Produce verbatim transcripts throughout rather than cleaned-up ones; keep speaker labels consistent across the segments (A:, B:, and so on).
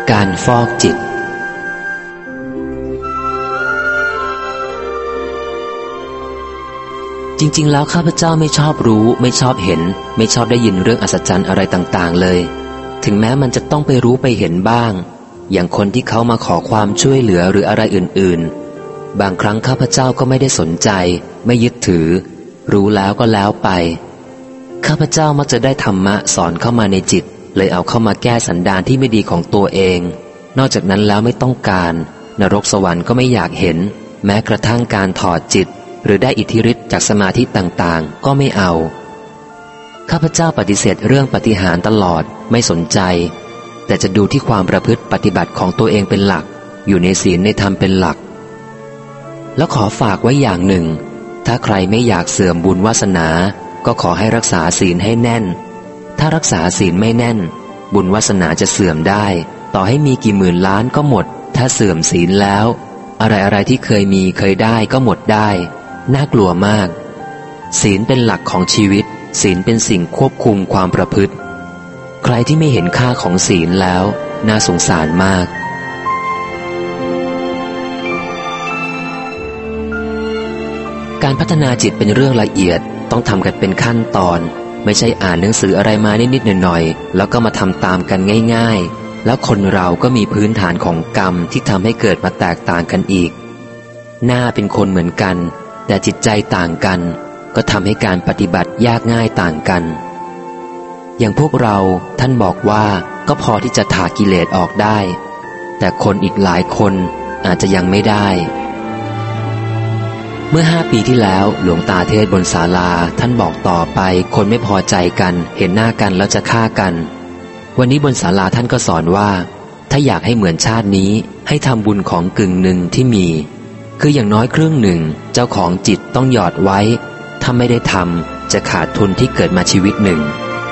A: การฟอกจิตจริงๆแล้วข้าพเจ้าไม่ชอบรู้ไม่ชอบเห็นไม่ชอบได้ยินเรื่องอัศจรรย์อะไรต่างๆเลยถึงแม้มันจะต้องไปรู้ไปเห็นบ้างอย่างคนที่เขามาขอความช่วยเหลือหรืออะไรอื่นๆบางครั้งข้าพเจ้าก็ไม่ได้สนใจไม่ยึดถือรู้แล้วก็แล้วไปข้าพเจ้ามักจะได้ธรรมะสอนเข้ามาในจิตเลยเอาเข้ามาแก้สันดานที่ไม่ดีของตัวเองนอกจากนั้นแล้วไม่ต้องการนรกสวรรค์ก็ไม่อยากเห็นแม้กระทั่งการถอดจิตหรือได้อิทธิฤทธิ์จากสมาธิต่างๆก็ไม่เอาข้าพเจ้าปฏิเสธเรื่องปาฏิหาริย์ตลอดไม่สนใจแต่จะดูที่ความประพฤติปฏิบัติของตัวเองเป็นหลักอยู่ในศีลในธรรมเป็นหลักแล้วขอฝากไว้อย่างหนึ่งถ้าใครไม่อยากเสื่อมบุญวาสนาก็ขอให้รักษาศีลให้แน่นถ้ารักษาศีลไม่แน่นบุญวาสนาจะเสื่อมได้ต่อให้มีกี่หมื่นล้านก็หมดถ้าเสื่อมศีลแล้วอะไรๆที่เคยมีเคยได้ก็หมดได้น่ากลัวมากศีลเป็นหลักของชีวิตศีลเป็นสิ่งควบคุมความประพฤติใครที่ไม่เห็นค่าของศีลแล้วน่าสงสารมากการพัฒนาจิตเป็นเรื่องละเอียดต้องทำกันเป็นขั้นตอนไม่ใช่อ่านหนังสืออะไรมานิดๆหน่อยๆแล้วก็มาทำตามกันง่ายๆแล้วคนเราก็มีพื้นฐานของกรรมที่ทำให้เกิดมาแตกต่างกันอีกหน้าเป็นคนเหมือนกันแต่จิตใจต่างกันก็ทำให้การปฏิบัติยากง่ายต่างกันอย่างพวกเราท่านบอกว่าก็พอที่จะถากิเลสออกได้แต่คนอีกหลายคนอาจจะยังไม่ได้เมื่อห้าปีที่แล้วหลวงตาเทศบนศาลาท่านบอกต่อไปคนไม่พอใจกันเห็นหน้ากันแล้วจะฆ่ากันวันนี้บนศาลาท่านก็สอนว่าถ้าอยากให้เหมือนชาตินี้ให้ทำบุญของกึ่งหนึ่งที่มีคืออย่างน้อยครึ่งหนึ่งเจ้าของจิตต้องหยอดไว้ถ้าไม่ได้ทำจะขาดทุนที่เกิดมาชีวิตหนึ่ง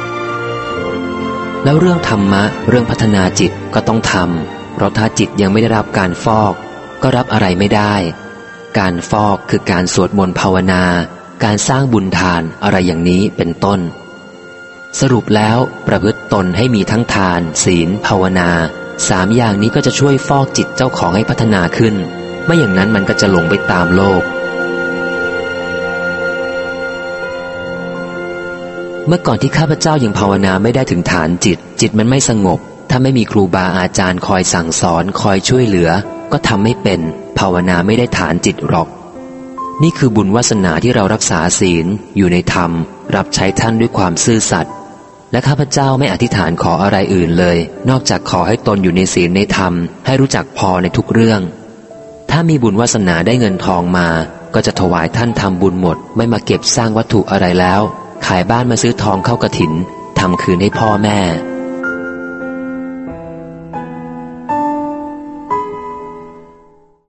A: แล้วเรื่องธรรมะเรื่องพัฒนาจิตก็ต้องทำเพราะถ้าจิตยังไม่ได้รับการฟอกก็รับอะไรไม่ได้การฟอกคือการสวดมนต์ภาวนาการสร้างบุญทานอะไรอย่างนี้เป็นต้นสรุปแล้วประพฤติตนให้มีทั้งทานศีลภาวนาสามอย่างนี้ก็จะช่วยฟอกจิตเจ้าของให้พัฒนาขึ้นไม่อย่างนั้นมันก็จะหลงไปตามโลกเมื่อก่อนที่ข้าพเจ้ายังภาวนาไม่ได้ถึงฐานจิตจิตมันไม่สงบถ้าไม่มีครูบาอาจารย์คอยสั่งสอนคอยช่วยเหลือก็ทำไม่เป็นภาวนาไม่ได้ฐานจิตหรอกนี่คือบุญวาสนาที่เรารักษาศีลอยู่ในธรรมรับใช้ท่านด้วยความซื่อสัตย์และข้าพเจ้าไม่อธิษฐานขออะไรอื่นเลยนอกจากขอให้ตนอยู่ในศีลในธรรมให้รู้จักพอในทุกเรื่องถ้ามีบุญวาสนาได้เงินทองมาก็จะถวายท่านทำบุญหมดไม่มาเก็บสร้างวัตถุอะไรแล้วขายบ้านมาซื้อทองเข้ากฐินทำคืนให้พ่อแม่